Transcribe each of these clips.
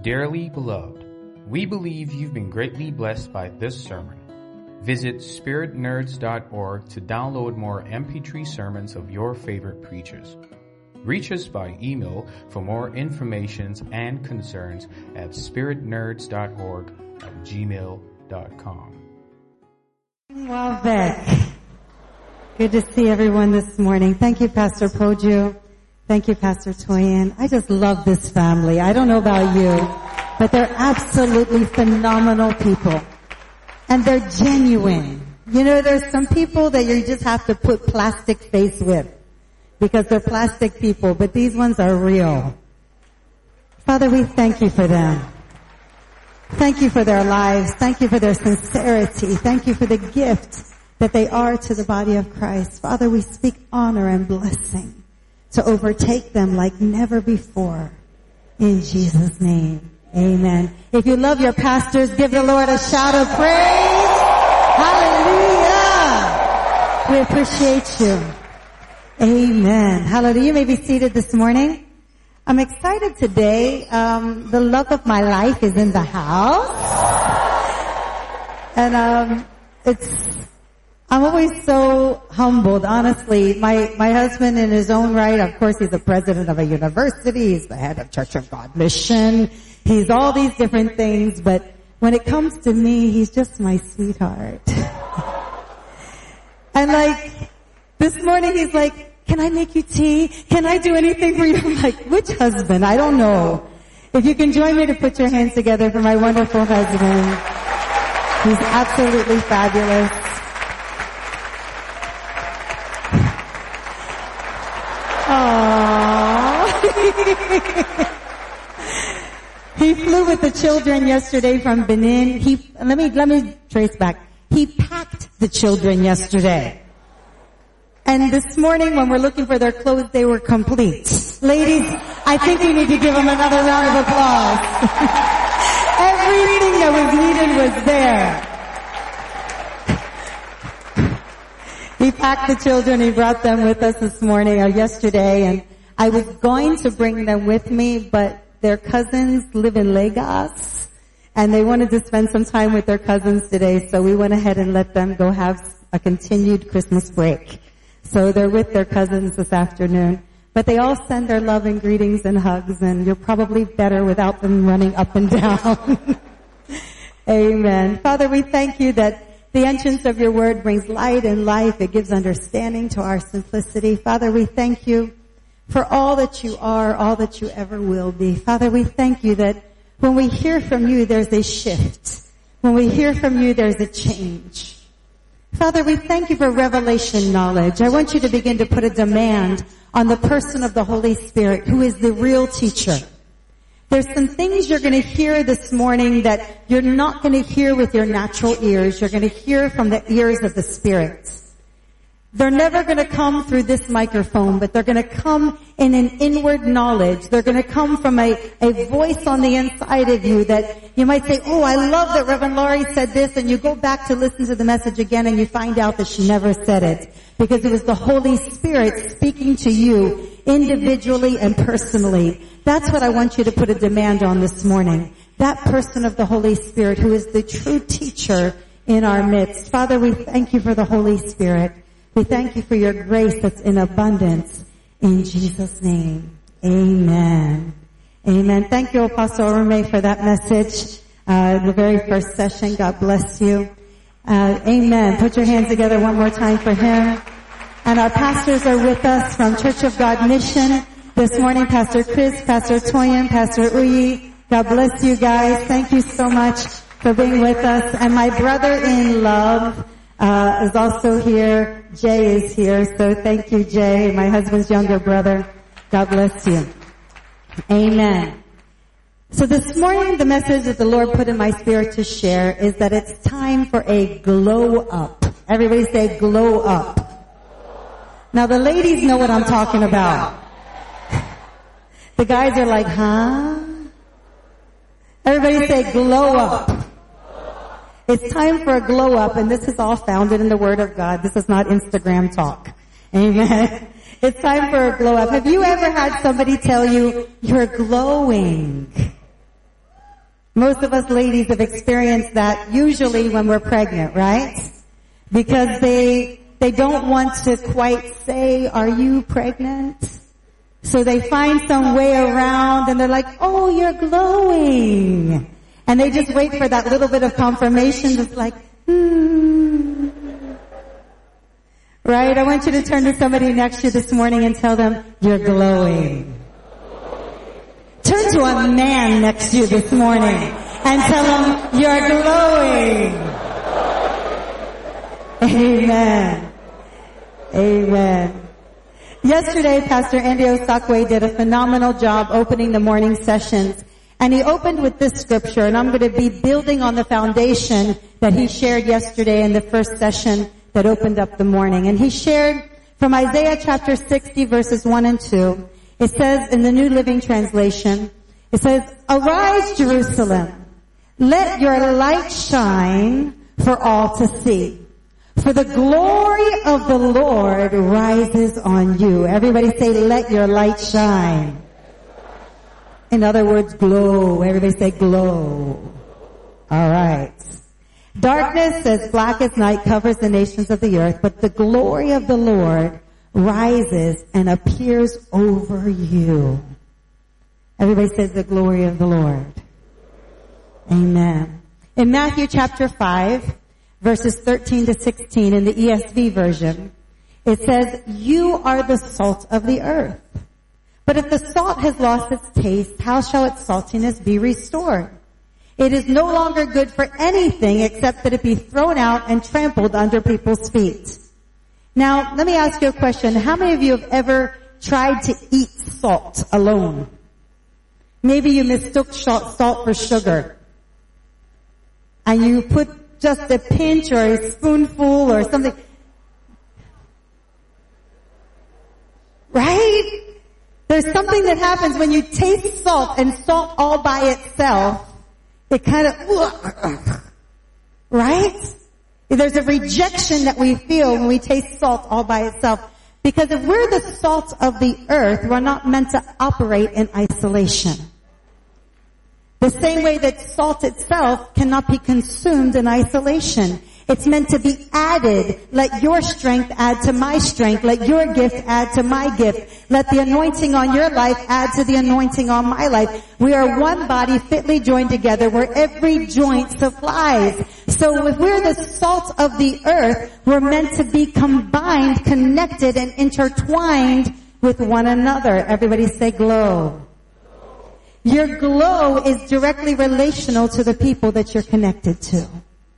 Dearly beloved, we believe you've been greatly blessed by this sermon. Visit spiritnerds.org to download more MP3 sermons of your favorite preachers. Reach us by email for more information and concerns at spiritnerds.org@gmail.com. Well, Beck, good to see everyone this morning. Thank you, Pastor Poju. Thank you, Pastor Toyin. I just love this family. I don't know about you, but they're absolutely phenomenal people. And they're genuine. You know, there's some people that you just have to put plastic face with because they're plastic people, but these ones are real. Father, we thank you for them. Thank you for their lives. Thank you for their sincerity. Thank you for the gift that they are to the body of Christ. Father, we speak honor and blessing to overtake them like never before. In Jesus' name, amen. If you love your pastors, give the Lord a shout of praise. Hallelujah. We appreciate you. Amen. Hallelujah. You may be seated this morning. I'm excited today. The love of my life is in the house. And I'm always so humbled, honestly. My husband in his own right, of course, he's the president of a university, he's the head of Church of God Mission, he's all these different things, but when it comes to me, he's just my sweetheart. And like, this morning he's like, can I make you tea? Can I do anything for you? I'm like, which husband? I don't know. If you can join me to put your hands together for my wonderful husband. He's absolutely fabulous. Aww. He flew with the children yesterday from Benin. Let me trace back. He packed the children yesterday. And this morning when we're looking for their clothes, they were complete. Ladies, I think we need to give them another round of applause. Everything that was needed was there. He packed the children, he brought them with us this morning or yesterday, and I was going to bring them with me, but their cousins live in Lagos, and they wanted to spend some time with their cousins today, so we went ahead and let them go have a continued Christmas break. So they're with their cousins this afternoon. But they all send their love and greetings and hugs, and you're probably better without them running up and down. Amen. Father, we thank you that the entrance of your word brings light and life. It gives understanding to our simplicity. Father, we thank you for all that you are, all that you ever will be. Father, we thank you that when we hear from you, there's a shift. When we hear from you, there's a change. Father, we thank you for revelation knowledge. I want you to begin to put a demand on the person of the Holy Spirit, who is the real teacher. There's some things you're going to hear this morning that you're not going to hear with your natural ears. You're going to hear from the ears of the Spirit. They're never going to come through this microphone, but they're going to come in an inward knowledge. They're going to come from a voice on the inside of you that you might say, oh, I love that Reverend Laurie said this, and you go back to listen to the message again and you find out that she never said it because it was the Holy Spirit speaking to you individually and personally. That's what I want you to put a demand on this morning. That person of the Holy Spirit who is the true teacher in our midst. Father, we thank you for the Holy Spirit. We thank you for your grace that's in abundance. In Jesus' name, amen. Amen. Thank you, Apostle Orme, for that message. The very first session. God bless you. Amen. Put your hands together one more time for him. And our pastors are with us from Church of God Mission this morning. Pastor Chris, Pastor Toyin, Pastor Uyi. God bless you guys. Thank you so much for being with us. And my brother in love is also here. Jay is here, so thank you, Jay, my husband's younger brother. God bless you. Amen. So this morning, the message that the Lord put in my spirit to share is that it's time for a glow up. Everybody say glow up. Now the ladies know what I'm talking about. The guys are like, huh? Everybody say glow up. It's time for a glow up, and this is all founded in the Word of God. This is not Instagram talk. Amen. It's time for a glow up. Have you ever had somebody tell you, you're glowing? Most of us ladies have experienced that usually when we're pregnant, right? Because they don't want to quite say, are you pregnant? So they find some way around and they're like, oh, you're glowing. And they just wait for that little bit of confirmation that's like, Right? I want you to turn to somebody next to you this morning and tell them, you're glowing. Turn to a man next to you this morning and tell him, you're glowing. Amen. Amen. Yesterday, Pastor Andy Osakwe did a phenomenal job opening the morning sessions. And he opened with this scripture, and I'm going to be building on the foundation that he shared yesterday in the first session that opened up the morning. And he shared from Isaiah chapter 60 verses 1 and 2. It says in the New Living Translation, it says, arise, Jerusalem, let your light shine for all to see. For the glory of the Lord rises on you. Everybody say, let your light shine. In other words, glow. Everybody say glow. All right. Darkness as black as night covers the nations of the earth, but the glory of the Lord rises and appears over you. Everybody says the glory of the Lord. Amen. In Matthew chapter 5, verses 13 to 16 in the ESV version, it says, you are the salt of the earth. But if the salt has lost its taste, how shall its saltiness be restored? It is no longer good for anything except that it be thrown out and trampled under people's feet. Now, let me ask you a question. How many of you have ever tried to eat salt alone? Maybe you mistook salt for sugar. And you put just a pinch or a spoonful or something. Right? There's something that happens when you taste salt and salt all by itself. It kind of, right? There's a rejection that we feel when we taste salt all by itself. Because if we're the salt of the earth, we're not meant to operate in isolation. The same way that salt itself cannot be consumed in isolation. It's meant to be added. Let your strength add to my strength. Let your gift add to my gift. Let the anointing on your life add to the anointing on my life. We are one body fitly joined together where every joint supplies. So if we're the salt of the earth, we're meant to be combined, connected, and intertwined with one another. Everybody say glow. Your glow is directly relational to the people that you're connected to.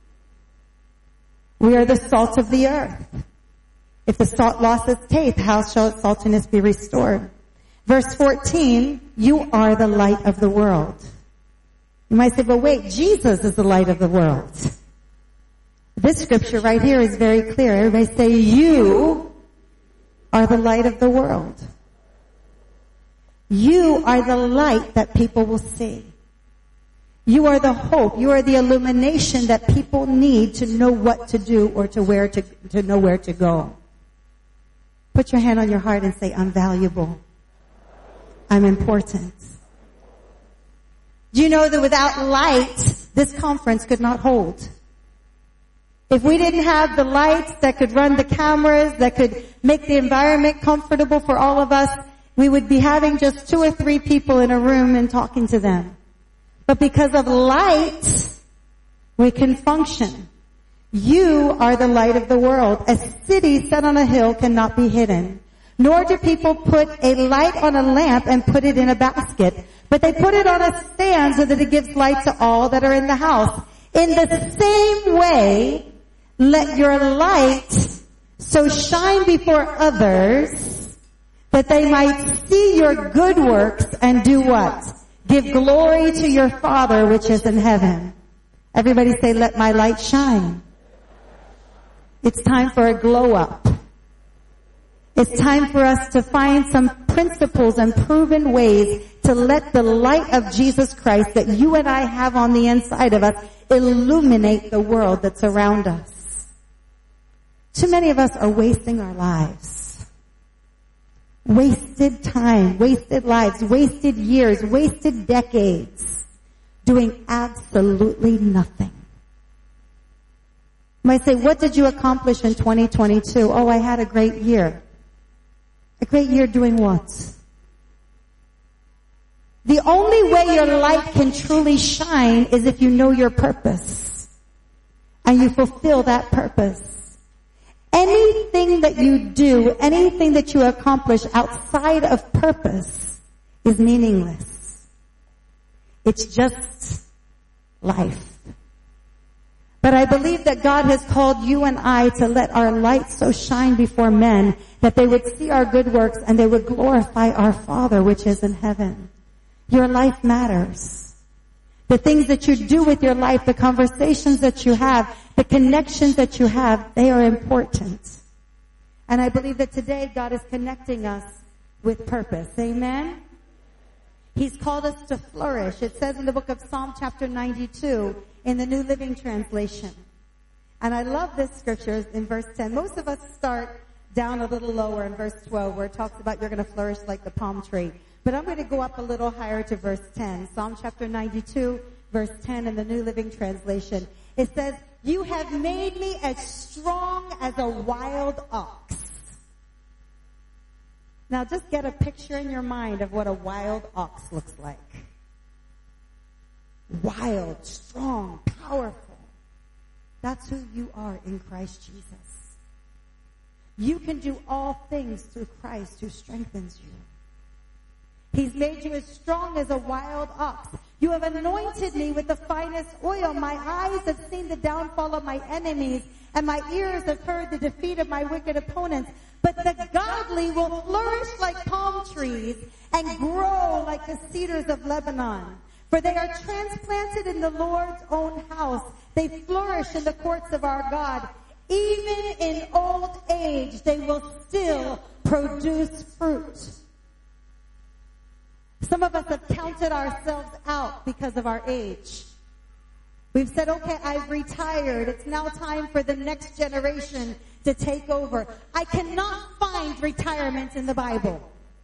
We are the salt of the earth. If the salt lost its taste, how shall its saltiness be restored? Verse 14, you are the light of the world. You might say, but wait, Jesus is the light of the world. This scripture right here is very clear. Everybody say, you are the light of the world. You are the light that people will see. You are the hope. You are the illumination that people need to know what to do or to know where to go. Put your hand on your heart and say, I'm valuable. I'm important. Do you know that without light, this conference could not hold? If we didn't have the lights that could run the cameras, that could make the environment comfortable for all of us, we would be having just 2 or 3 people in a room and talking to them. But because of light, we can function. You are the light of the world. A city set on a hill cannot be hidden. Nor do people put a light on a lamp and put it in a basket. But they put it on a stand so that it gives light to all that are in the house. In the same way, let your light so shine before others that they might see your good works and do what? Give glory to your Father which is in heaven. Everybody say, let my light shine. It's time for a glow up. It's time for us to find some principles and proven ways to let the light of Jesus Christ that you and I have on the inside of us illuminate the world that's around us. Too many of us are wasting our lives. Wasted time, wasted lives, wasted years, wasted decades doing absolutely nothing. You might say, what did you accomplish in 2022? Oh, I had a great year. A great year doing what? The only way your light can truly shine is if you know your purpose and you fulfill that purpose. Anything that you do, anything that you accomplish outside of purpose is meaningless. It's just life. But I believe that God has called you and I to let our light so shine before men that they would see our good works and they would glorify our Father which is in heaven. Your life matters. The things that you do with your life, the conversations that you have, the connections that you have, they are important. And I believe that today God is connecting us with purpose. Amen? He's called us to flourish. It says in the book of Psalm chapter 92 in the New Living Translation. And I love this scripture in verse 10. Most of us start down a little lower in verse 12 where it talks about you're going to flourish like the palm tree. But I'm going to go up a little higher to verse 10. Psalm chapter 92, verse 10 in the New Living Translation. It says, you have made me as strong as a wild ox. Now just get a picture in your mind of what a wild ox looks like. Wild, strong, powerful. That's who you are in Christ Jesus. You can do all things through Christ who strengthens you. He's made you as strong as a wild ox. You have anointed me with the finest oil. My eyes have seen the downfall of my enemies, and my ears have heard the defeat of my wicked opponents. But the godly will flourish like palm trees and grow like the cedars of Lebanon. For they are transplanted in the Lord's own house. They flourish in the courts of our God. Even in old age, they will still produce fruit. Some of us have counted ourselves out because of our age. We've said, okay, I've retired. It's now time for the next generation to take over. I cannot find retirement in the Bible.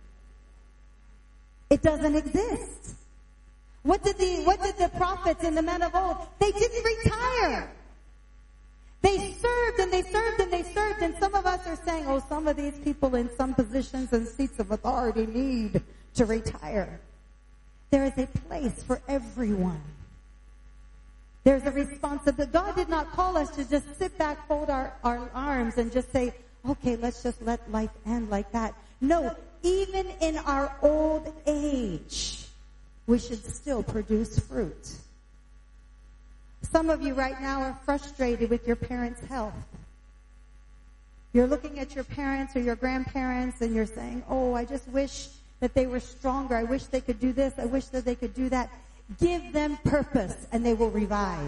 It doesn't exist. What did the prophets and the men of old? They didn't retire. They served and they served and they served. And some of us are saying, oh, some of these people in some positions and seats of authority need to retire. There is a place for everyone. There's a responsibility. God did not call us to just sit back, fold our arms and just say, okay, let's just let life end like that. No, even in our old age, we should still produce fruit. Some of you right now are frustrated with your parents' health. You're looking at your parents or your grandparents and you're saying, oh, I just wish that they were stronger. I wish they could do this. I wish that they could do that. Give them purpose and they will revive.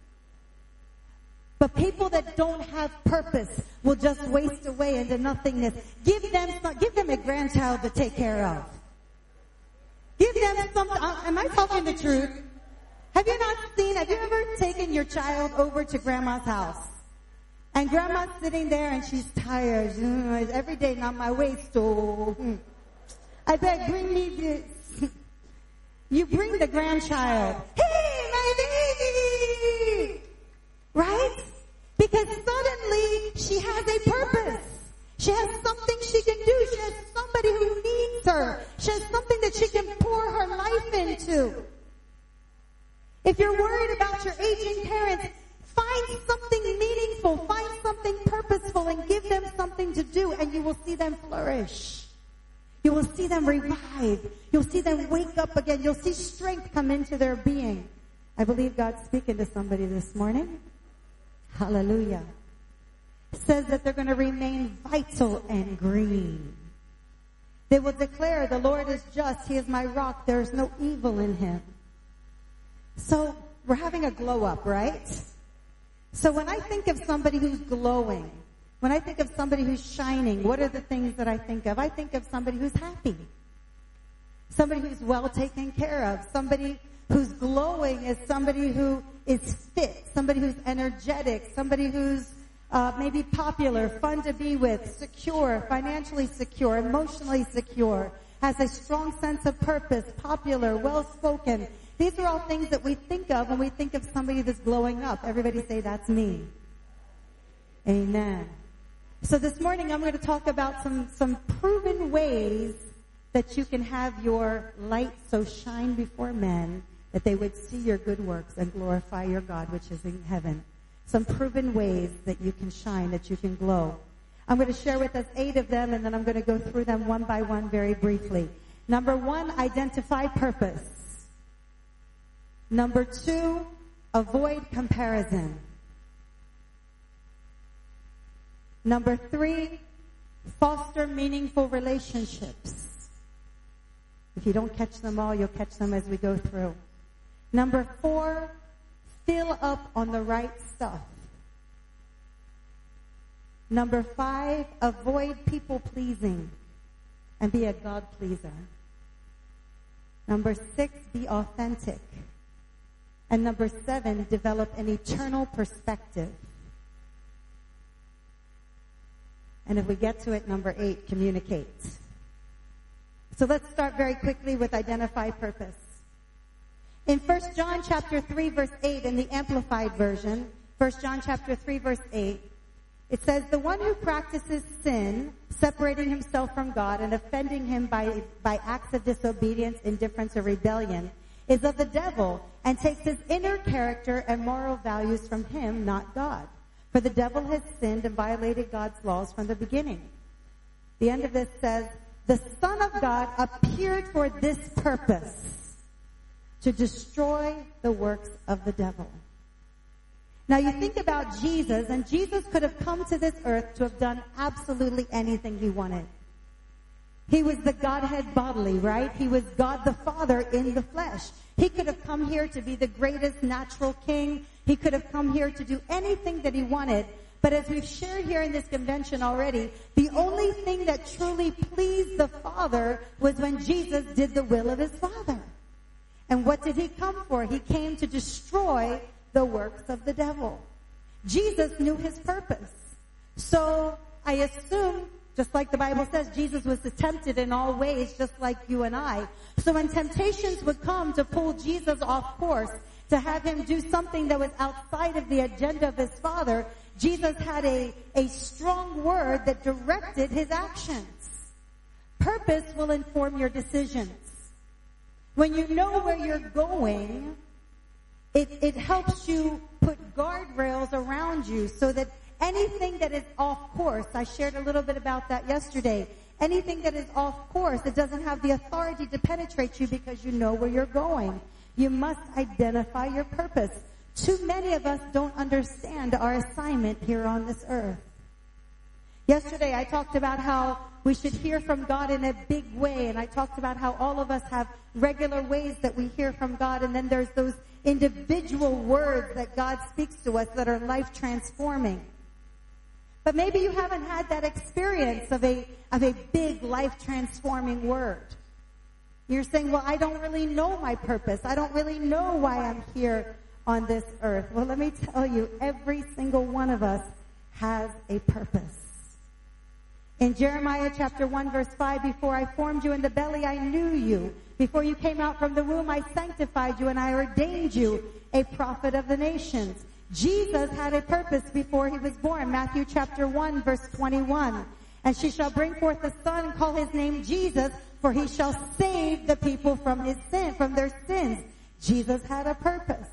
But people that don't have purpose will just waste away into nothingness. Give them a grandchild to take care of. Give them something. Am I talking the truth? Have you ever taken your child over to grandma's house? And grandma's sitting there and she's tired. Every day, not my waist. Oh, I bet, bring me this. You bring the grandchild. Hey, my baby! Right? Because suddenly she has a purpose. She has something she can do. She has somebody who needs her. She has something that she can pour her life into. If you're worried about your aging parents, find something meaningful, find something purposeful, and give them something to do, and you will see them flourish. You will see them revive. You'll see them wake up again. You'll see strength come into their being. I believe God's speaking to somebody this morning. Hallelujah. It says that they're going to remain vital and green. They will declare, the Lord is just. He is my rock. There is no evil in him. So we're having a glow up, right? So when I think of somebody who's glowing, when I think of somebody who's shining, what are the things that I think of? I think of somebody who's happy. Somebody who's well taken care of. Somebody who's glowing is somebody who is fit. Somebody who's energetic. Somebody who's maybe popular, fun to be with, secure, financially secure, emotionally secure, has a strong sense of purpose, popular, well-spoken, These are all things that we think of when we think of somebody that's glowing up. Everybody say, that's me. Amen. So this morning I'm going to talk about some proven ways that you can have your light so shine before men that they would see your good works and glorify your God which is in heaven. Some proven ways that you can shine, that you can glow. I'm going to share with us 8 of them, and then I'm going to go through them one by one very briefly. Number 1, identify purpose. Number 2, avoid comparison. Number 3, foster meaningful relationships. If you don't catch them all, you'll catch them as we go through. Number 4, fill up on the right stuff. Number 5, avoid people pleasing and be a God pleaser. Number 6, be authentic. And number 7, develop an eternal perspective. And if we get to it, number 8, communicate. So let's start very quickly with identify purpose. In 1 John chapter 3 verse 8 in the Amplified Version, 1 John chapter 3 verse 8, it says, the one who practices sin, separating himself from God and offending him by acts of disobedience, indifference, or rebellion, is of the devil and takes his inner character and moral values from him, not God. For the devil has sinned and violated God's laws from the beginning. The end of this says, the Son of God appeared for this purpose, to destroy the works of the devil. Now you think about Jesus, and Jesus could have come to this earth to have done absolutely anything he wanted. He was the Godhead bodily, right? He was God the Father in the flesh. He could have come here to be the greatest natural king. He could have come here to do anything that he wanted. But as we've shared here in this convention already, the only thing that truly pleased the Father was when Jesus did the will of his Father. And what did he come for? He came to destroy the works of the devil. Jesus knew his purpose. So I assume, just like the Bible says, Jesus was tempted in all ways, just like you and I. So when temptations would come to pull Jesus off course, to have him do something that was outside of the agenda of his Father, Jesus had a strong word that directed his actions. Purpose will inform your decisions. When you know where you're going, it helps you put guardrails around you so that anything that is off course, I shared a little bit about that yesterday, anything that is off course, it doesn't have the authority to penetrate you because you know where you're going. You must identify your purpose. Too many of us don't understand our assignment here on this earth. Yesterday I talked about how we should hear from God in a big way, and I talked about how all of us have regular ways that we hear from God, and then there's those individual words that God speaks to us that are life transforming. But maybe you haven't had that experience of a big life transforming word. You're saying, well, I don't really know my purpose. I don't really know why I'm here on this earth. Well, let me tell you, every single one of us has a purpose. In Jeremiah chapter 1 verse 5, before I formed you in the belly, I knew you. Before you came out from the womb, I sanctified you and I ordained you a prophet of the nations. Jesus had a purpose before he was born. Matthew chapter 1 verse 21. And she shall bring forth a son and call his name Jesus, for he shall save the people from their sins. Jesus had a purpose.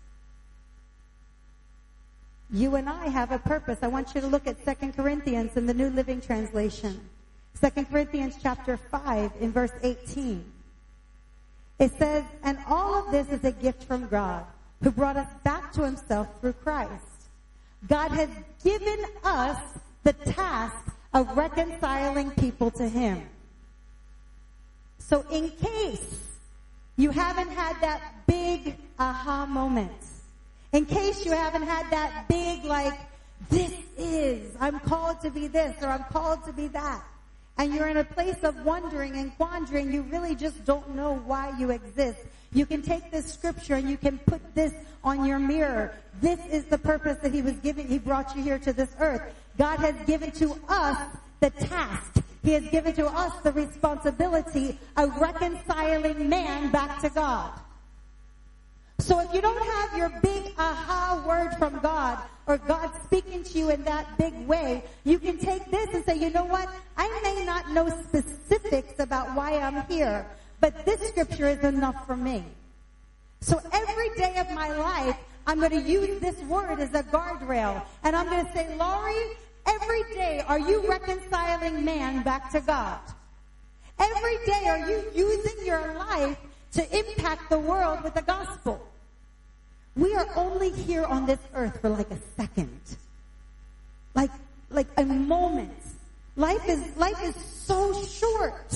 You and I have a purpose. I want you to look at 2 Corinthians in the New Living Translation. 2 Corinthians chapter 5 in verse 18. It says, and all of this is a gift from God, who brought us back to himself through Christ. God has given us the task of reconciling people to him. So in case you haven't had that big aha moment, in case you haven't had that big, like, I'm called to be this, or I'm called to be that, and you're in a place of wondering and quandering, you really just don't know why you exist. You can take this scripture and you can put this on your mirror. This is the purpose that he was giving. He brought you here to this earth. God has given to us the task. He has given to us the responsibility of reconciling man back to God. So if you don't have your big aha word from God, or God speaking to you in that big way, you can take this and say, you know what? I may not know specifics about why I'm here, but this scripture is enough for me. So every day of my life, I'm going to use this word as a guardrail. And I'm going to say, Laurie, every day are you reconciling man back to God? Every day are you using your life to impact the world with the gospel? We are only here on this earth for like a second. Like a moment. Life is so short.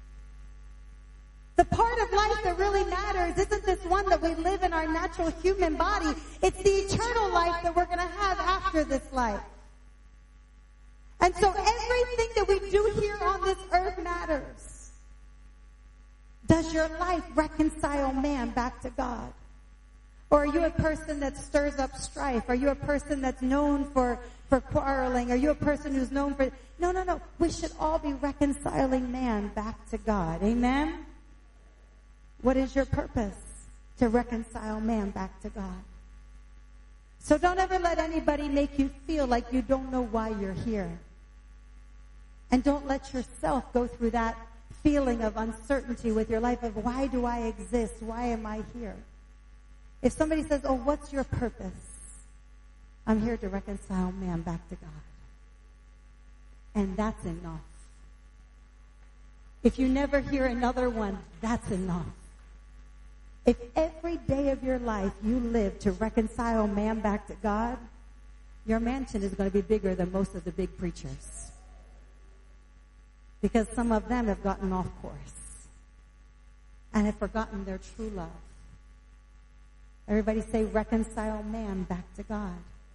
The part of life that really matters isn't this one that we live in our natural human body. It's the eternal life that we're going to have after this life. And so everything that we do here on this earth matters. Does your life reconcile man back to God? Or are you a person that stirs up strife? Are you a person that's known for quarreling? Are you a person who's known for... No. We should all be reconciling man back to God. Amen? What is your purpose? To reconcile man back to God. So don't ever let anybody make you feel like you don't know why you're here. And don't let yourself go through that feeling of uncertainty with your life of why do I exist? Why am I here? If somebody says, oh, what's your purpose? I'm here to reconcile man back to God. And that's enough. If you never hear another one, that's enough. If every day of your life you live to reconcile man back to God, your mansion is going to be bigger than most of the big preachers. Because some of them have gotten off course and have forgotten their true love. Everybody say, reconcile man back to God.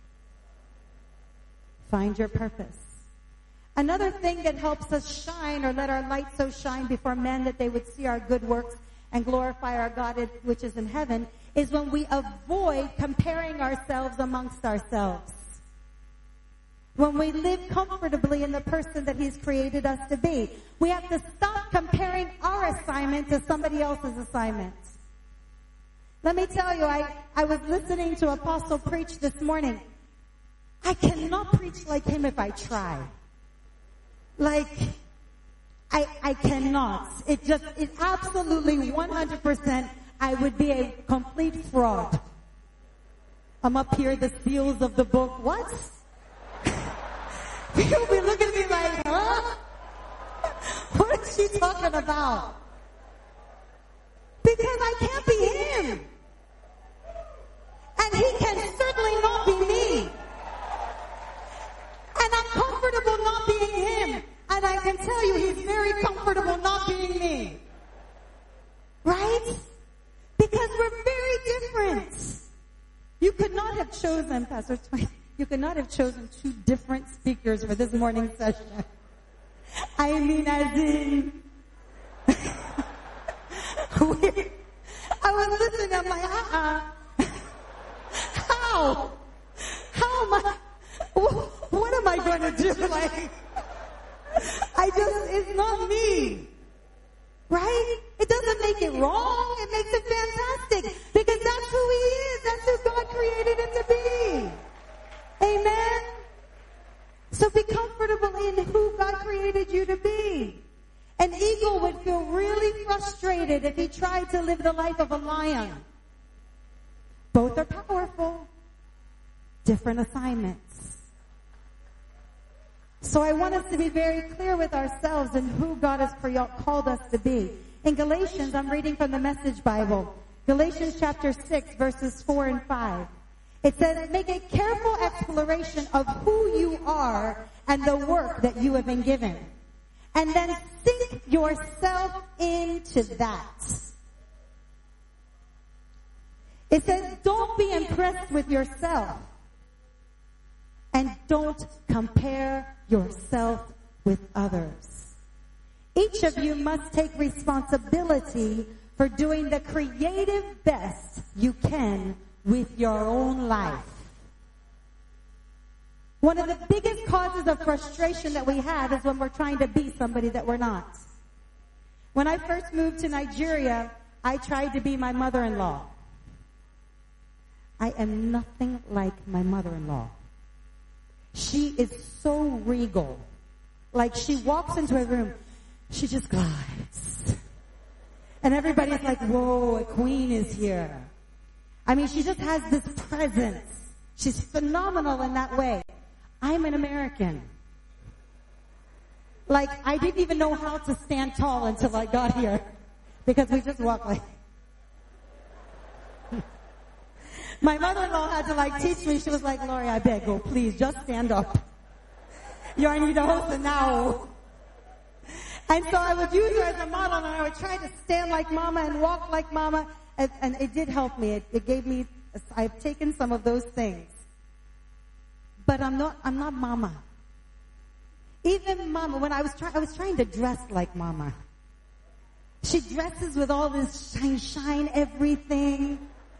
Find your purpose. Another thing that helps us shine or let our light so shine before men that they would see our good works and glorify our God which is in heaven is when we avoid comparing ourselves amongst ourselves. When we live comfortably in the person that He's created us to be. We have to stop comparing our assignment to somebody else's assignment. Let me tell you, I was listening to Apostle preach this morning. I cannot preach like him if I try. I cannot. It absolutely 100%, I would be a complete fraud. I'm up here, the seals of the book. What? People be looking at me like, huh? What is she talking about? Because I can't be him. And he can certainly not be me. And I'm comfortable not being him. And I can tell you he's very comfortable not being me. Right? Because we're very different. You could not have chosen, Pastor Twain, you could not have chosen two different speakers for this morning session. I mean, as in... I was listening, I'm like, How am I, what am I going to do? It's not me. Right? It doesn't make it wrong. It makes it fantastic. Because that's who he is. That's who God created him to be. Amen? So be comfortable in who God created you to be. An eagle would feel really frustrated if he tried to live the life of a lion. Both are powerful. Different assignments. So I want us to be very clear with ourselves and who God has called us to be. In Galatians, I'm reading from the Message Bible. Galatians chapter 6, verses 4 and 5. It says, make a careful exploration of who you are and the work that you have been given. And then sink yourself into that. It says, don't be impressed with yourself. And don't compare yourself with others. Each of you must take responsibility for doing the creative best you can with your own life. One of the biggest causes of frustration that we have is when we're trying to be somebody that we're not. When I first moved to Nigeria, I tried to be my mother-in-law. I am nothing like my mother-in-law. She is so regal. Like she walks into a room, she just glides. And everybody's like, whoa, a queen is here. I mean, she just has this presence. She's phenomenal in that way. I'm an American. Like, I didn't even know how to stand tall until I got here. Because we just walk like... My mother-in-law had to like teach me. She was like, Lori, I beg, oh please, just stand up. You need a host now. And so I would use her as a model, and I would try to stand like mama and walk like mama, and it did help me. It gave me, I've taken some of those things. But I'm not mama. Even mama, when I was trying to dress like mama. She dresses with all this shine, everything.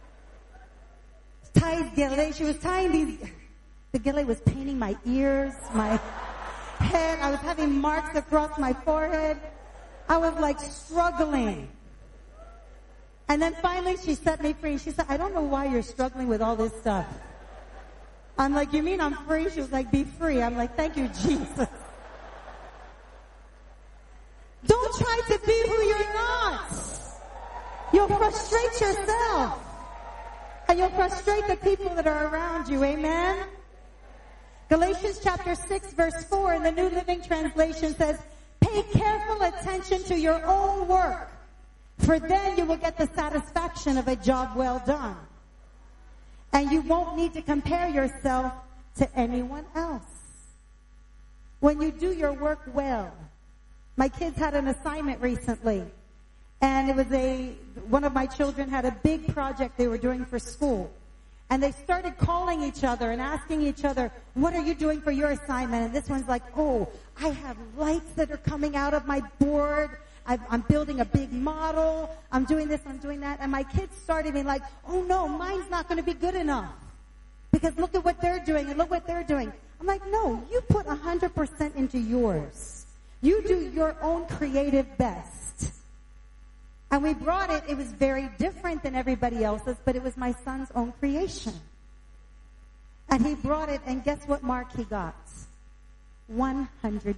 Ties gele. She was tying these, the gele was painting my ears, my head. I was having marks across my forehead. I was like struggling. And then finally she set me free. She said, I don't know why you're struggling with all this stuff. I'm like, you mean I'm free? She was like, be free. I'm like, thank you, Jesus. Don't try to be who you're not. You'll frustrate yourself. And you'll frustrate the people that are around you. Amen? Galatians chapter 6 verse 4 in the New Living Translation says, pay careful attention to your own work, for then you will get the satisfaction of a job well done. And you won't need to compare yourself to anyone else. When you do your work well. My kids had an assignment recently. And it was one of my children had a big project they were doing for school. And they started calling each other and asking each other, what are you doing for your assignment? And this one's like, oh, I have lights that are coming out of my board. I'm building a big model. I'm doing this, I'm doing that. And my kids started being like, oh no, mine's not going to be good enough. Because look at what they're doing and look what they're doing. I'm like, no, you put 100% into yours. You do your own creative best. And we brought it. It was very different than everybody else's, but it was my son's own creation. And he brought it, and guess what mark he got? 100%.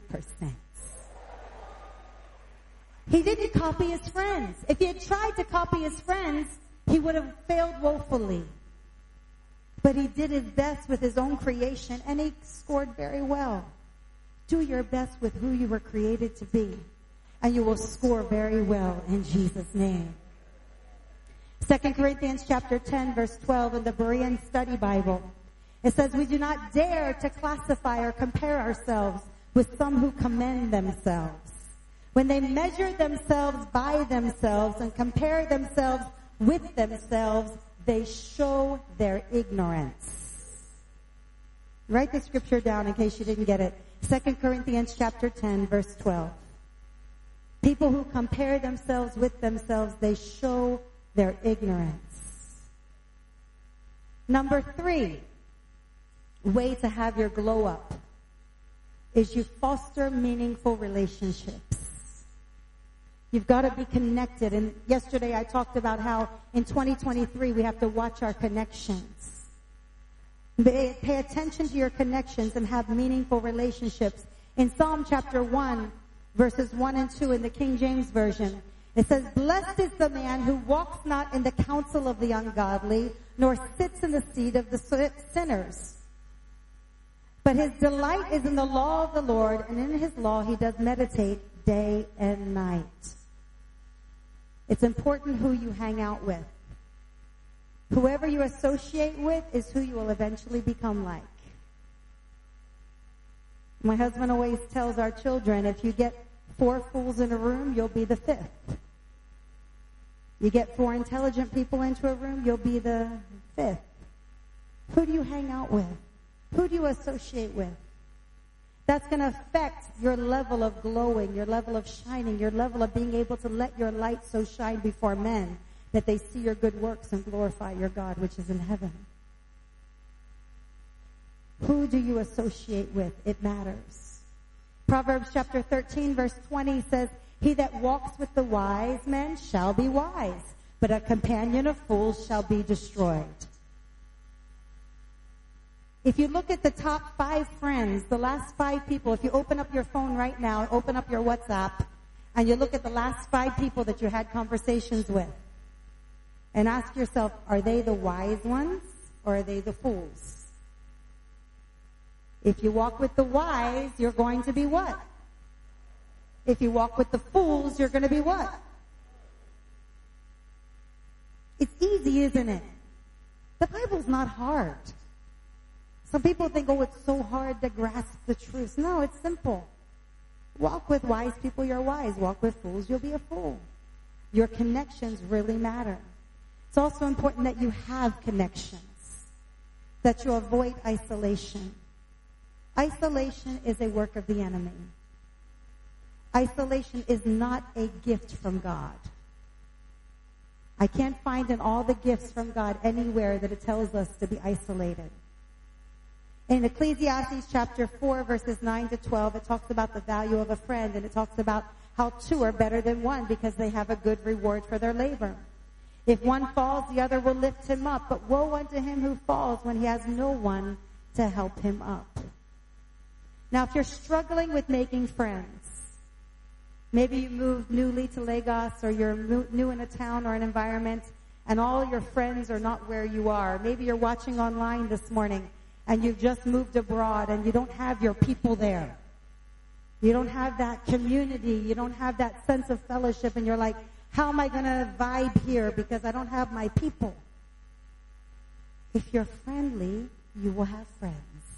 He didn't copy his friends. If he had tried to copy his friends, he would have failed woefully. But he did his best with his own creation, and he scored very well. Do your best with who you were created to be, and you will score very well in Jesus' name. 2 Corinthians chapter 10 verse 12 in the Berean Study Bible. It says, we do not dare to classify or compare ourselves with some who commend themselves. When they measure themselves by themselves and compare themselves with themselves, they show their ignorance. Write the scripture down in case you didn't get it. 2 Corinthians chapter 10 verse 12. People who compare themselves with themselves, they show their ignorance. Number 3, way to have your glow up is you foster meaningful relationships. You've got to be connected. And yesterday I talked about how in 2023 we have to watch our connections. Pay attention to your connections and have meaningful relationships. In Psalm chapter 1, verses 1 and 2 in the King James Version, it says, blessed is the man who walks not in the counsel of the ungodly, nor sits in the seat of the sinners. But his delight is in the law of the Lord, and in his law he does meditate day and night. It's important who you hang out with. Whoever you associate with is who you will eventually become like. My husband always tells our children, if you get 4 fools in a room, you'll be the 5th. You get 4 intelligent people into a room, you'll be the 5th. Who do you hang out with? Who do you associate with? That's going to affect your level of glowing, your level of shining, your level of being able to let your light so shine before men that they see your good works and glorify your God, which is in heaven. Who do you associate with? It matters. Proverbs chapter 13 verse 20 says, he that walks with the wise men shall be wise, but a companion of fools shall be destroyed. If you look at the top 5 friends, the last 5 people, if you open up your phone right now, open up your WhatsApp, and you look at the last 5 people that you had conversations with, and ask yourself, are they the wise ones or are they the fools? If you walk with the wise, you're going to be what? If you walk with the fools, you're going to be what? It's easy, isn't it? The Bible's not hard. Some people think, oh, it's so hard to grasp the truth. No, it's simple. Walk with wise people, you're wise. Walk with fools, you'll be a fool. Your connections really matter. It's also important that you have connections, that you avoid isolation. Isolation is a work of the enemy. Isolation is not a gift from God. I can't find in all the gifts from God anywhere that it tells us to be isolated. In Ecclesiastes chapter 4, verses 9 to 12, it talks about the value of a friend, and it talks about how 2 are better than 1 because they have a good reward for their labor. If one falls, the other will lift him up, but woe unto him who falls when he has no one to help him up. Now, if you're struggling with making friends, maybe you moved newly to Lagos, or you're new in a town or an environment, and all your friends are not where you are. Maybe you're watching online this morning, and you've just moved abroad, and you don't have your people there. You don't have that community. You don't have that sense of fellowship, and you're like, how am I going to vibe here because I don't have my people? If you're friendly, you will have friends.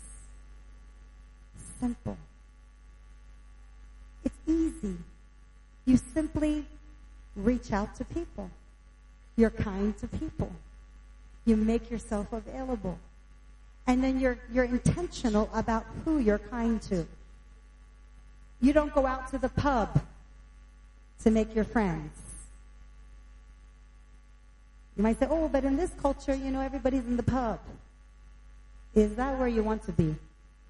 Simple. It's easy. You simply reach out to people. You're kind to people. You make yourself available. And then you're intentional about who you're kind to. You don't go out to the pub to make your friends. You might say, oh, but in this culture, everybody's in the pub. Is that where you want to be?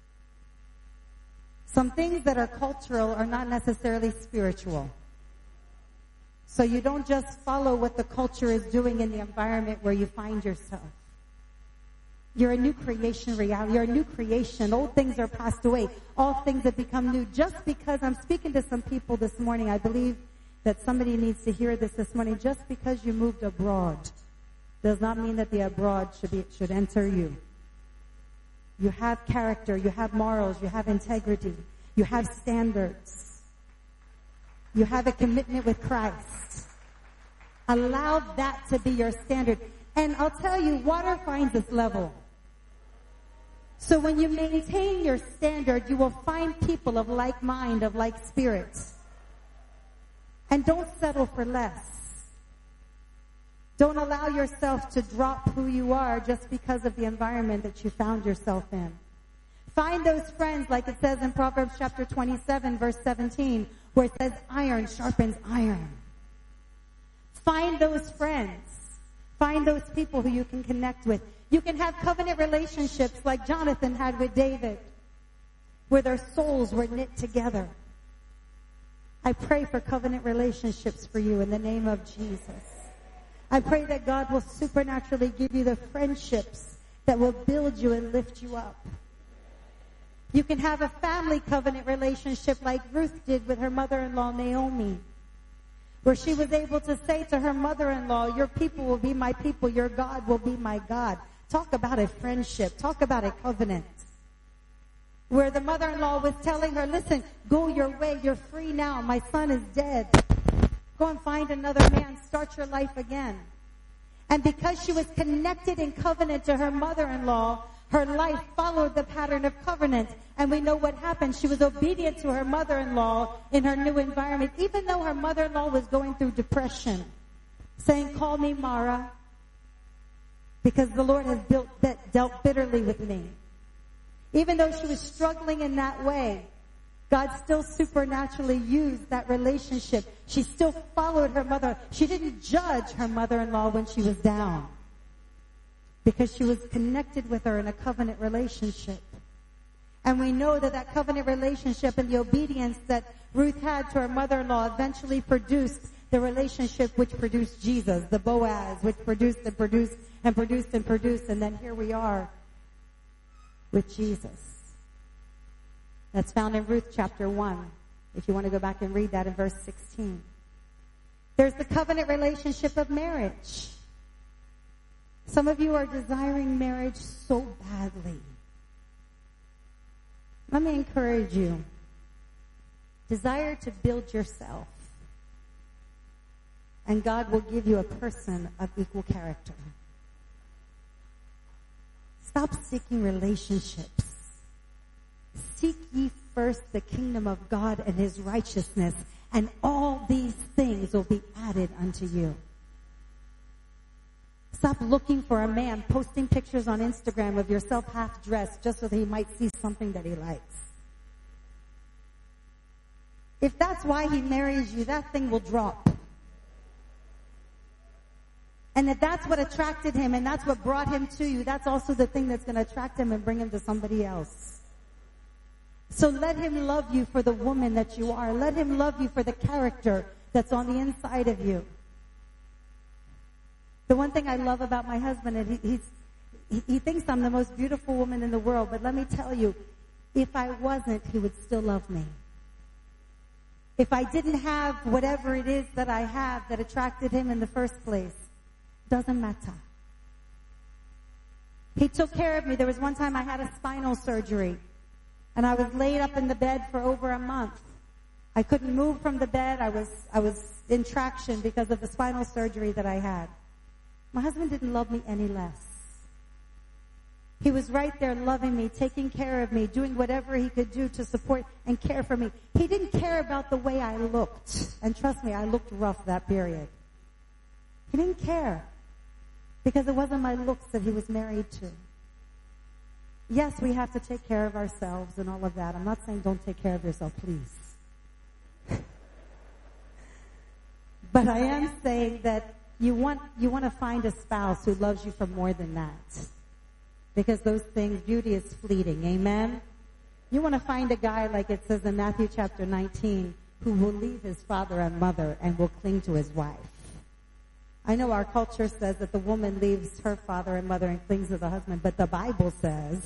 Some things that are cultural are not necessarily spiritual. So you don't just follow what the culture is doing in the environment where you find yourself. You're a new creation reality. You're a new creation. Old things are passed away. All things have become new. Just because I'm speaking to some people this morning, I believe that somebody needs to hear this morning. Just because you moved abroad does not mean that the abroad should enter you. You have character, you have morals, you have integrity, you have standards. You have a commitment with Christ. Allow that to be your standard. And I'll tell you, water finds its level. So when you maintain your standard, you will find people of like mind, of like spirits. And don't settle for less. Don't allow yourself to drop who you are just because of the environment that you found yourself in. Find those friends, like it says in Proverbs chapter 27, verse 17, where it says iron sharpens iron. Find those friends. Find those people who you can connect with. You can have covenant relationships like Jonathan had with David, where their souls were knit together. I pray for covenant relationships for you in the name of Jesus. I pray that God will supernaturally give you the friendships that will build you and lift you up. You can have a family covenant relationship like Ruth did with her mother-in-law Naomi, where she was able to say to her mother-in-law, your people will be my people, your God will be my God. Talk about a friendship. Talk about a covenant. Where the mother-in-law was telling her, listen, go your way, you're free now, my son is dead. Go and find another man. Start your life again. And because she was connected in covenant to her mother-in-law, her life followed the pattern of covenant. And we know what happened. She was obedient to her mother-in-law in her new environment, even though her mother-in-law was going through depression, saying, call me Mara, because the Lord has dealt bitterly with me. Even though she was struggling in that way, God still supernaturally used that relationship. She still followed her mother. She didn't judge her mother-in-law when she was down, because she was connected with her in a covenant relationship. And we know that that covenant relationship and the obedience that Ruth had to her mother-in-law eventually produced the relationship which produced Jesus, the Boaz, which produced and produced and produced and produced. And then here we are with Jesus. That's found in Ruth chapter 1, if you want to go back and read that in verse 16. There's the covenant relationship of marriage. Some of you are desiring marriage so badly. Let me encourage you. Desire to build yourself, and God will give you a person of equal character. Stop seeking relationships. Seek ye first the kingdom of God and his righteousness, and all these things will be added unto you. Stop looking for a man posting pictures on Instagram of yourself half dressed just so that he might see something that he likes. If that's why he marries you, that thing will drop. And if that's what attracted him and that's what brought him to you, that's also the thing that's going to attract him and bring him to somebody else. So let him love you for the woman that you are. Let him love you for the character that's on the inside of you. The one thing I love about my husband is he thinks I'm the most beautiful woman in the world, but let me tell you, if I wasn't, he would still love me. If I didn't have whatever it is that I have that attracted him in the first place, doesn't matter. He took care of me. There was one time I had a spinal surgery, and I was laid up in the bed for over a month. I couldn't move from the bed. I was in traction because of the spinal surgery that I had. My husband didn't love me any less. He was right there loving me, taking care of me, doing whatever he could do to support and care for me. He didn't care about the way I looked. And trust me, I looked rough that period. He didn't care because it wasn't my looks that he was married to. Yes, we have to take care of ourselves and all of that. I'm not saying don't take care of yourself, please. But I am saying that you want to find a spouse who loves you for more than that. Because those things, beauty is fleeting. Amen? You want to find a guy, like it says in Matthew chapter 19, who will leave his father and mother and will cling to his wife. I know our culture says that the woman leaves her father and mother and clings to the husband, but the Bible says,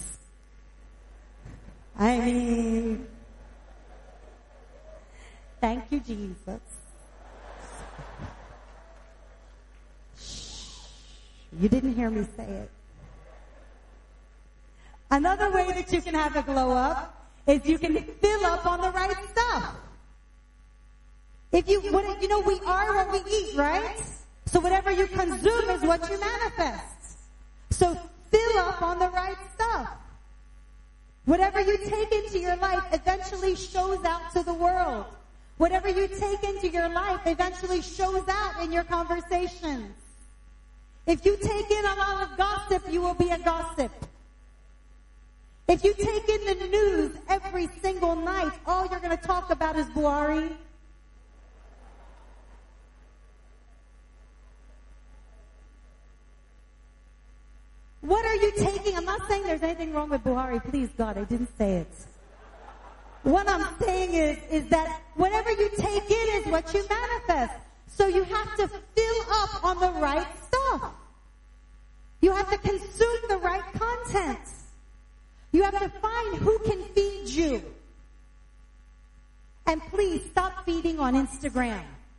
thank you, Jesus. You didn't hear me say it. Another way that you can have a glow up is you can fill up on the right stuff. We are what we eat, right? So whatever you consume is what you manifest. So fill up on the right stuff. Whatever you take into your life eventually shows out to the world. Whatever you take into your life eventually shows out in your conversations. If you take in a lot of gossip, you will be a gossip. If you take in the news every single night, all you're going to talk about is Buhari. What are you taking? I'm not saying there's anything wrong with Buhari. Please, God, I didn't say it. What I'm saying is that whatever you take in is what you manifest. So you have to fill up on the right stuff. You have to consume the right content. You have to find who can feed you. And please stop feeding on Instagram.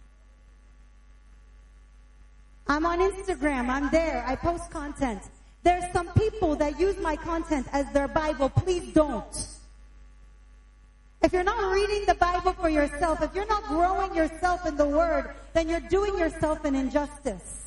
I'm on Instagram. I'm there. I post content. There's some people that use my content as their Bible. Please don't. If you're not reading the Bible for yourself, if you're not growing yourself in the Word, then you're doing yourself an injustice.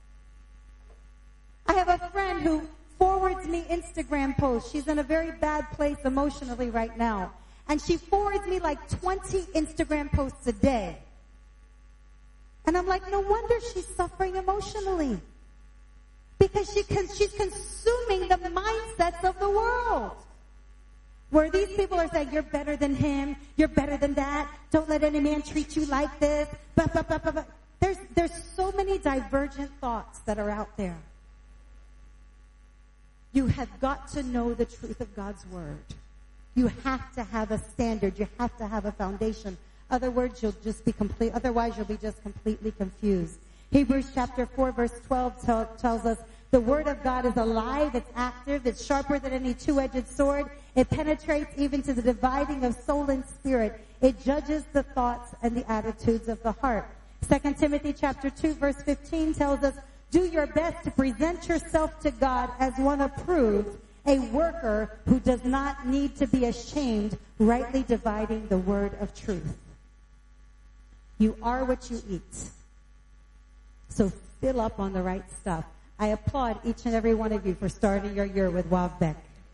I have a friend who forwards me Instagram posts. She's in a very bad place emotionally right now. And she forwards me like 20 Instagram posts a day. And I'm like, no wonder she's suffering emotionally. Because she's consuming the mindsets of the world. Where these people are saying, you're better than him, you're better than that, don't let any man treat you like this, blah, blah, blah, blah, blah. There's so many divergent thoughts that are out there. You have got to know the truth of God's Word. You have to have a standard. You have to have a foundation. Otherwise, you'll be just completely confused. Hebrews chapter 4 verse 12 tells us, The word of God is alive, it's active, it's sharper than any two-edged sword. It penetrates even to the dividing of soul and spirit. It judges the thoughts and the attitudes of the heart. 2 Timothy chapter 2 verse 15 tells us, do your best to present yourself to God as one approved, a worker who does not need to be ashamed, rightly dividing the word of truth. You are what you eat. So fill up on the right stuff. I applaud each and every one of you for starting your year with Wavbek.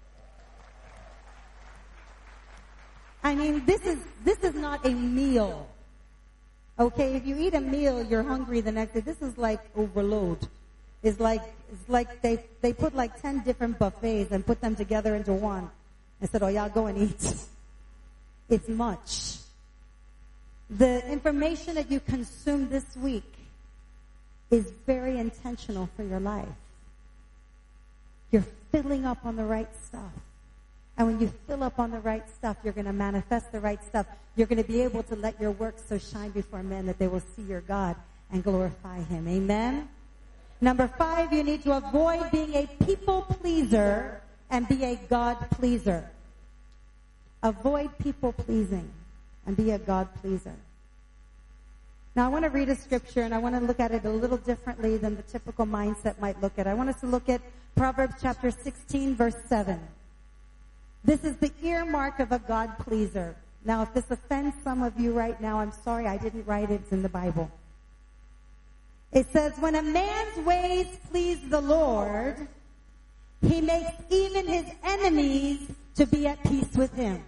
I mean, this is not a meal. Okay, if you eat a meal, you're hungry the next day. This is like overload. It's like they put like 10 different buffets and put them together into one and said, oh, y'all go and eat. It's much. The information that you consume this week is very intentional for your life. You're filling up on the right stuff. And when you fill up on the right stuff, you're going to manifest the right stuff. You're going to be able to let your works so shine before men that they will see your God and glorify Him. Amen? Number 5, you need to avoid being a people pleaser and be a God pleaser. Avoid people pleasing and be a God pleaser. Now I want to read a scripture and I want to look at it a little differently than the typical mindset might look at. I want us to look at Proverbs chapter 16 verse 7. This is the earmark of a God pleaser. Now, if this offends some of you right now, I'm sorry, I didn't write it. It's in the Bible. It says, when a man's ways please the Lord, He makes even his enemies to be at peace with him.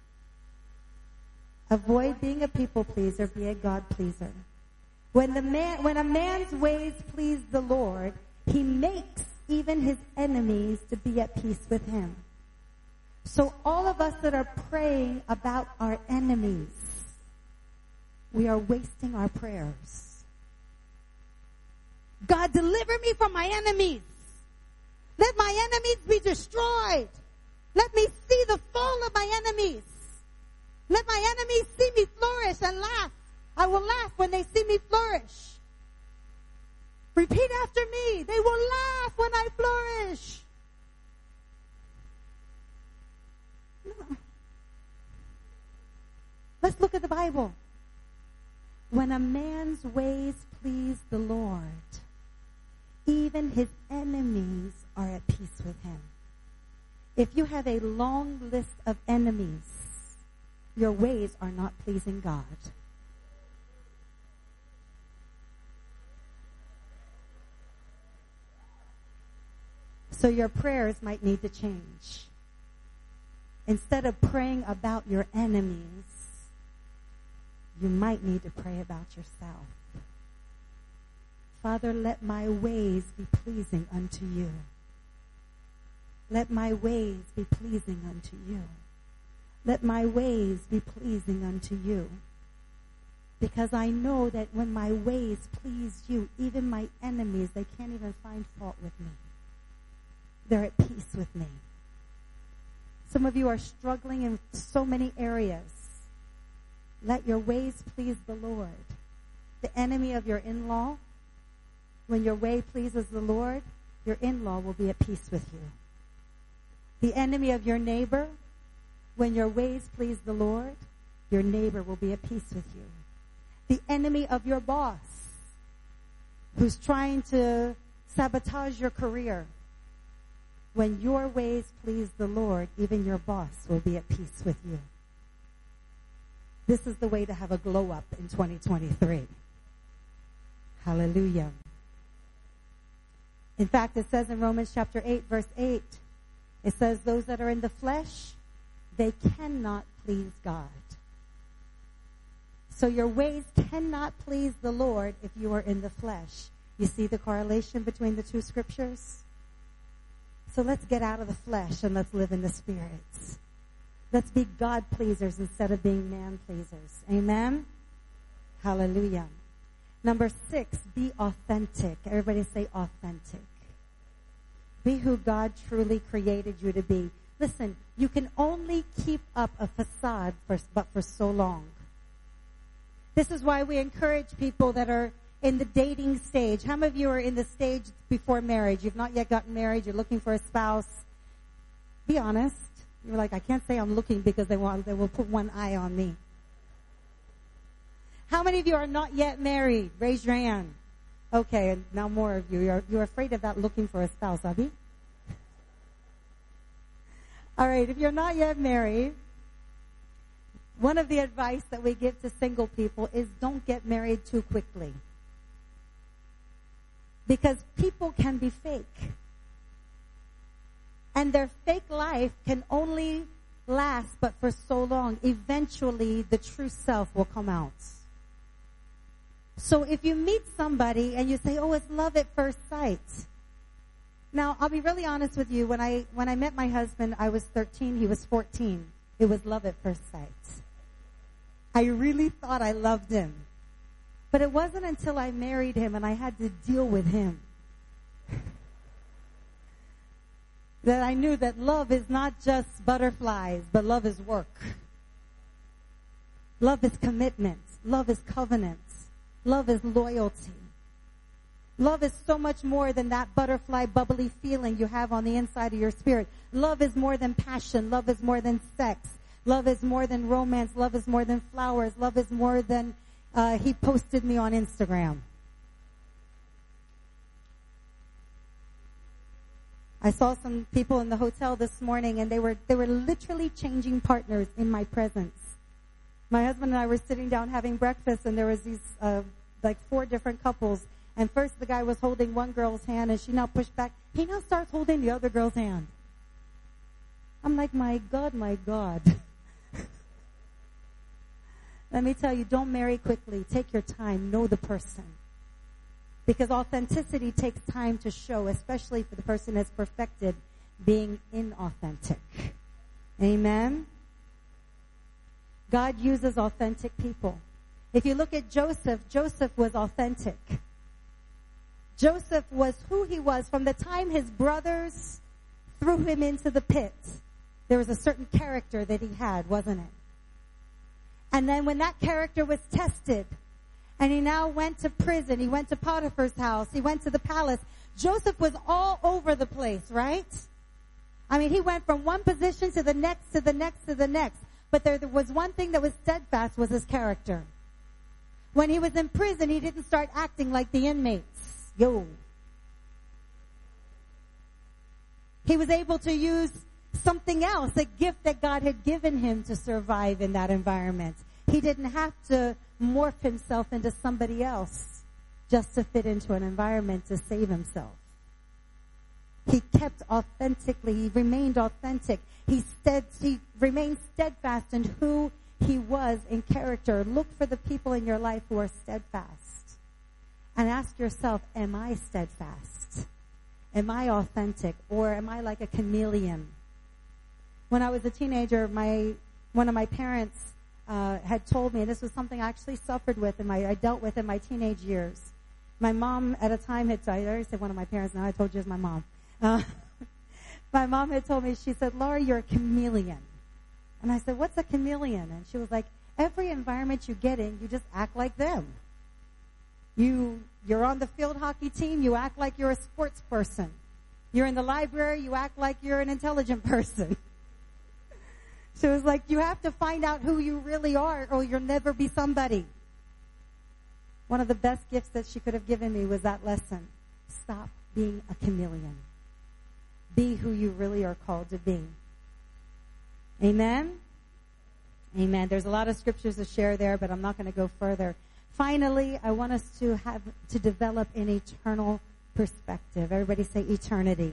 Avoid being a people pleaser, be a God pleaser. When a man's ways please the Lord, He makes even his enemies to be at peace with him. So all of us that are praying about our enemies, we are wasting our prayers. God, deliver me from my enemies. Let my enemies be destroyed. Let me see the fall of my enemies. Let my enemies see me flourish and laugh. I will laugh when they see me flourish. Repeat after me. They will laugh when I flourish. Let's look at the Bible. When a man's ways please the Lord, even his enemies are at peace with him. If you have a long list of enemies, your ways are not pleasing God. So your prayers might need to change. Instead of praying about your enemies, you might need to pray about yourself. Father, let my ways be pleasing unto you. Let my ways be pleasing unto you. Let my ways be pleasing unto you. Because I know that when my ways please you, even my enemies, they can't even find fault with me. They're at peace with me. Some of you are struggling in so many areas. Let your ways please the Lord. The enemy of your in-law, when your way pleases the Lord, your in-law will be at peace with you. The enemy of your neighbor, when your ways please the Lord, your neighbor will be at peace with you. The enemy of your boss, who's trying to sabotage your career, when your ways please the Lord, even your boss will be at peace with you. This is the way to have a glow up in 2023. Hallelujah. In fact, it says in Romans chapter 8, verse 8, it says, those that are in the flesh, they cannot please God. So your ways cannot please the Lord if you are in the flesh. You see the correlation between the two scriptures? So let's get out of the flesh and let's live in the spirits. Let's be God pleasers instead of being man pleasers. Amen? Hallelujah. Number 6, be authentic. Everybody say authentic. Be who God truly created you to be. Listen, you can only keep up a facade but for so long. This is why we encourage people that are in the dating stage? How many of you are in the stage before marriage? You've not yet gotten married. You're looking for a spouse. Be honest. You're like, I can't say I'm looking because they will put one eye on me. How many of you are not yet married? Raise your hand. Okay, and now more of you. You're afraid of that looking for a spouse, Abby? All right, if you're not yet married, one of the advice that we give to single people is don't get married too quickly. Because people can be fake. And their fake life can only last but for so long. Eventually, the true self will come out. So if you meet somebody and you say, oh, it's love at first sight. Now, I'll be really honest with you. When I met my husband, I was 13. He was 14. It was love at first sight. I really thought I loved him. But it wasn't until I married him and I had to deal with him that I knew that love is not just butterflies, but love is work. Love is commitment. Love is covenant. Love is loyalty. Love is so much more than that butterfly, bubbly feeling you have on the inside of your spirit. Love is more than passion. Love is more than sex. Love is more than romance. Love is more than flowers. Love is more than he posted me on Instagram. I saw some people in the hotel this morning, and they were literally changing partners in my presence. My husband and I were sitting down having breakfast, and there was these like 4 different couples. And first the guy was holding one girl's hand, and she now pushed back. He now starts holding the other girl's hand. I'm like, my God, my God. Let me tell you, don't marry quickly. Take your time. Know the person. Because authenticity takes time to show, especially for the person that's perfected being inauthentic. Amen? God uses authentic people. If you look at Joseph, Joseph was authentic. Joseph was who he was from the time his brothers threw him into the pit. There was a certain character that he had, wasn't it? And then when that character was tested, and he now went to prison, he went to Potiphar's house, he went to the palace. Joseph was all over the place, right? I mean, he went from one position to the next, to the next, to the next. But there was one thing that was steadfast, was his character. When he was in prison, he didn't start acting like the inmates. He was able to use something else, a gift that God had given him to survive in that environment. He didn't have to morph himself into somebody else just to fit into an environment to save himself. He kept authentically. He remained authentic. He remained steadfast in who he was in character. Look for the people in your life who are steadfast. And ask yourself, am I steadfast? Am I authentic? Or am I like a chameleon? When I was a teenager, one of my parents had told me, and this was something I actually suffered with I dealt with in my teenage years. My mom at a time I already said one of my parents, now I told you it's my mom. My mom had told me, she said, Laura, you're a chameleon. And I said, what's a chameleon? And she was like, every environment you get in, you just act like them. You're on the field hockey team, you act like you're a sports person. You're in the library, you act like you're an intelligent person. She was like, you have to find out who you really are or you'll never be somebody. One of the best gifts that she could have given me was that lesson. Stop being a chameleon. Be who you really are called to be. Amen? Amen. There's a lot of scriptures to share there, but I'm not going to go further. Finally, I want us to develop an eternal perspective. Everybody say eternity.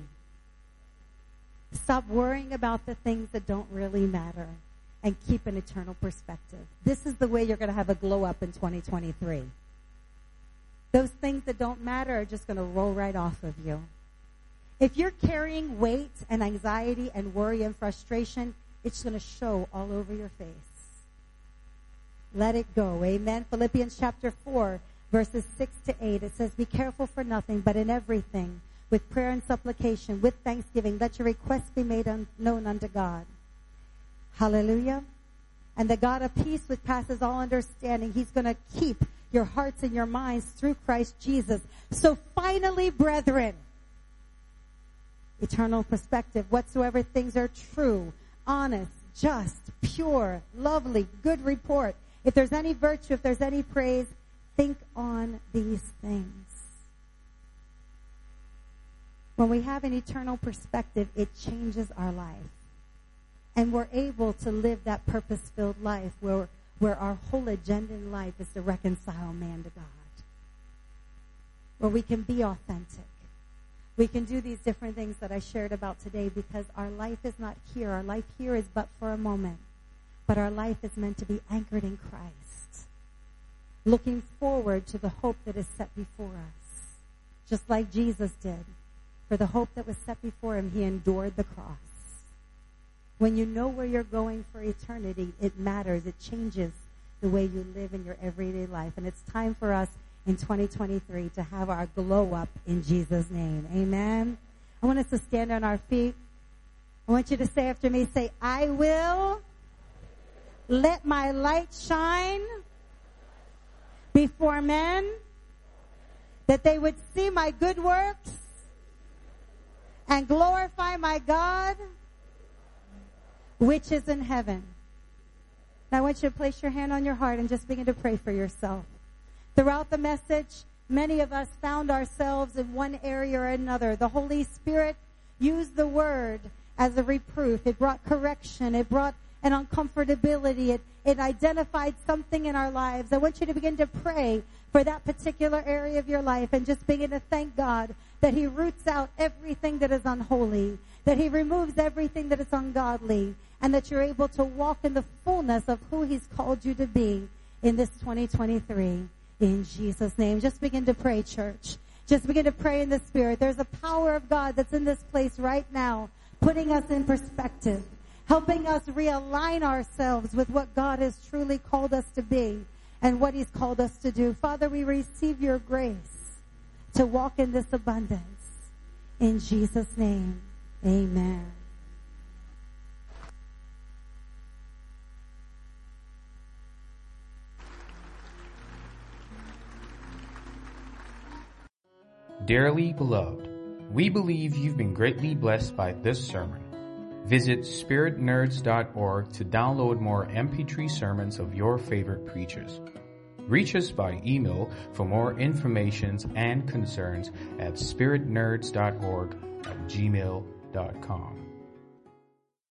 Stop worrying about the things that don't really matter and keep an eternal perspective. This is the way you're going to have a glow up in 2023. Those things that don't matter are just going to roll right off of you. If you're carrying weight and anxiety and worry and frustration, it's going to show all over your face. Let it go. Amen. Philippians chapter 4, verses 6 to 8. It says, be careful for nothing, but in everything, with prayer and supplication, with thanksgiving, let your requests be made known unto God. Hallelujah. And the God of peace, which passes all understanding, He's going to keep your hearts and your minds through Christ Jesus. So finally, brethren, eternal perspective, whatsoever things are true, honest, just, pure, lovely, good report. If there's any virtue, if there's any praise, think on these things. When we have an eternal perspective, it changes our life. And we're able to live that purpose-filled life where our whole agenda in life is to reconcile man to God. Where we can be authentic. We can do these different things that I shared about today because our life is not here. Our life here is but for a moment. But our life is meant to be anchored in Christ. Looking forward to the hope that is set before us. Just like Jesus did. For the hope that was set before him, he endured the cross. When you know where you're going for eternity, it matters. It changes the way you live in your everyday life. And it's time for us in 2023 to have our glow up in Jesus' name. Amen. I want us to stand on our feet. I want you to say after me, say, I will let my light shine before men, that they would see my good works and glorify my God, which is in heaven. Now I want you to place your hand on your heart and just begin to pray for yourself. Throughout the message, many of us found ourselves in one area or another. The Holy Spirit used the word as a reproof. It brought correction. It brought an uncomfortability. It identified something in our lives. I want you to begin to pray for that particular area of your life and just begin to thank God that he roots out everything that is unholy, that he removes everything that is ungodly, and that you're able to walk in the fullness of who he's called you to be in this 2023. In Jesus' name. Just begin to pray, church. Just begin to pray in the Spirit. There's a power of God that's in this place right now, putting us in perspective, helping us realign ourselves with what God has truly called us to be and what he's called us to do. Father, we receive your grace to walk in this abundance. In Jesus' name, amen. Dearly beloved, we believe you've been greatly blessed by this sermon. Visit spiritnerds.org to download more MP3 sermons of your favorite preachers. Reach us by email for more information and concerns at spiritnerds.org@gmail.com.